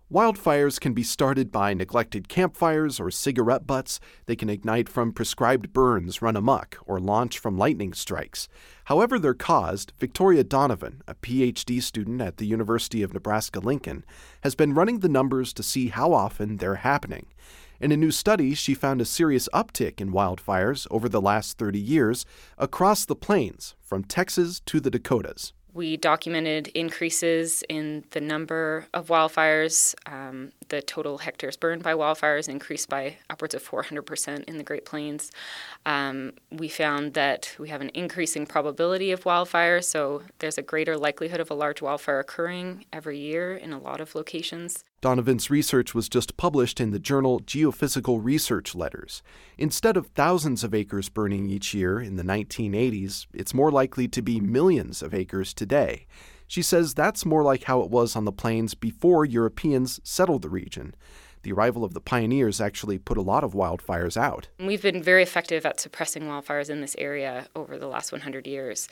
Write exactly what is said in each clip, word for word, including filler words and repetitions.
Wildfires can be started by neglected campfires or cigarette butts. They can ignite from prescribed burns run amok or launch from lightning strikes. However they're caused, Victoria Donovan, a P H D student at the University of Nebraska-Lincoln, has been running the numbers to see how often they're happening. In a new study, she found a serious uptick in wildfires over the last thirty years across the plains, from Texas to the Dakotas. We documented increases in the number of wildfires. Um, the total hectares burned by wildfires increased by upwards of four hundred percent in the Great Plains. Um, we found that we have an increasing probability of wildfires, so there's a greater likelihood of a large wildfire occurring every year in a lot of locations. Donovan's research was just published in the journal Geophysical Research Letters. Instead of thousands of acres burning each year in the nineteen eighties, it's more likely to be millions of acres today. She says that's more like how it was on the plains before Europeans settled the region. The arrival of the pioneers actually put a lot of wildfires out. We've been very effective at suppressing wildfires in this area over the last one hundred years.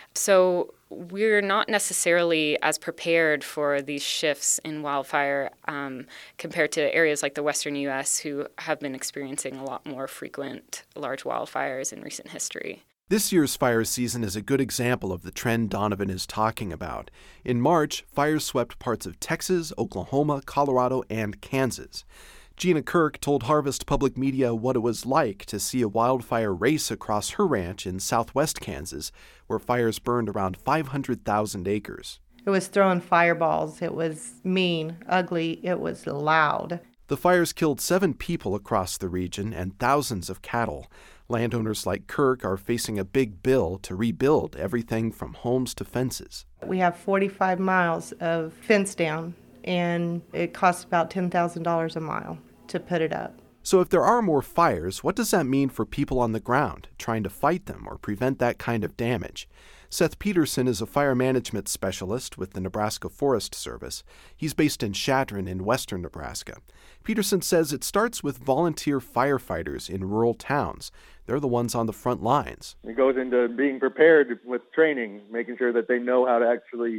So we're not necessarily as prepared for these shifts in wildfire um, compared to areas like the western U S who have been experiencing a lot more frequent large wildfires in recent history. This year's fire season is a good example of the trend Donovan is talking about. In March, fires swept parts of Texas, Oklahoma, Colorado, and Kansas. Gina Kirk told Harvest Public Media what it was like to see a wildfire race across her ranch in southwest Kansas, where fires burned around five hundred thousand acres. It was throwing fireballs. It was mean, ugly. It was loud. The fires killed seven people across the region and thousands of cattle. Landowners like Kirk are facing a big bill to rebuild everything from homes to fences. We have forty-five miles of fence down, and it costs about ten thousand dollars a mile to put it up. So if there are more fires, what does that mean for people on the ground trying to fight them or prevent that kind of damage? Seth Peterson is a fire management specialist with the Nebraska Forest Service. He's based in Chadron in western Nebraska. Peterson says it starts with volunteer firefighters in rural towns. They're the ones on the front lines. It goes into being prepared with training, making sure that they know how to actually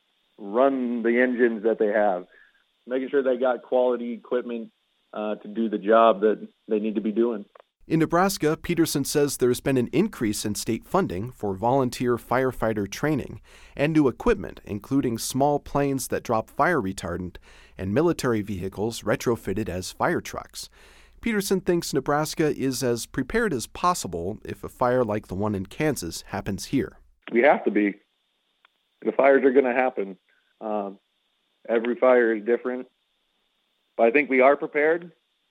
run the engines that they have, making sure they got quality equipment uh, to do the job that they need to be doing. In Nebraska, Peterson says there's been an increase in state funding for volunteer firefighter training and new equipment, including small planes that drop fire retardant and military vehicles retrofitted as fire trucks. Peterson thinks Nebraska is as prepared as possible if a fire like the one in Kansas happens here. We have to be. The fires are going to happen. Um, every fire is different. But I think we are prepared,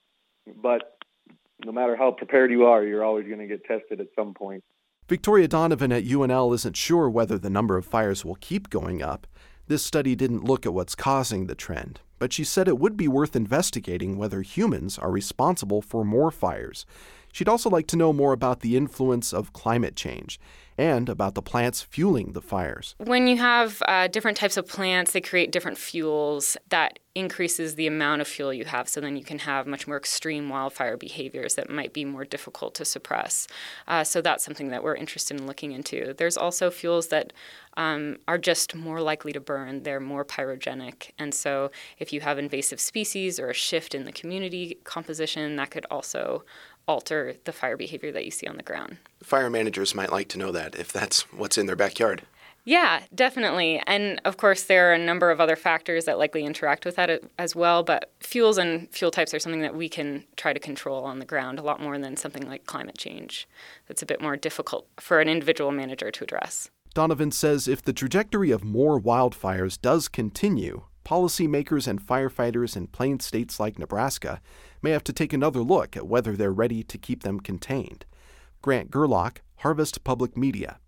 but no matter how prepared you are, you're always going to get tested at some point. Victoria Donovan at U N L isn't sure whether the number of fires will keep going up. This study didn't look at what's causing the trend, but she said it would be worth investigating whether humans are responsible for more fires. She'd also like to know more about the influence of climate change and about the plants fueling the fires. When you have uh, different types of plants, they create different fuels. That increases the amount of fuel you have, so then you can have much more extreme wildfire behaviors that might be more difficult to suppress. Uh, so that's something that we're interested in looking into. There's also fuels that um, are just more likely to burn. They're more pyrogenic. And so if you have invasive species or a shift in the community composition, that could also alter the fire behavior that you see on the ground. Fire managers might like to know that if that's what's in their backyard. Yeah, definitely. And of course, there are a number of other factors that likely interact with that as well, but fuels and fuel types are something that we can try to control on the ground a lot more than something like climate change. That's a bit more difficult for an individual manager to address. Donovan says if the trajectory of more wildfires does continue, policymakers and firefighters in plain states like Nebraska may have to take another look at whether they're ready to keep them contained. Grant Gerlach, Harvest Public Media.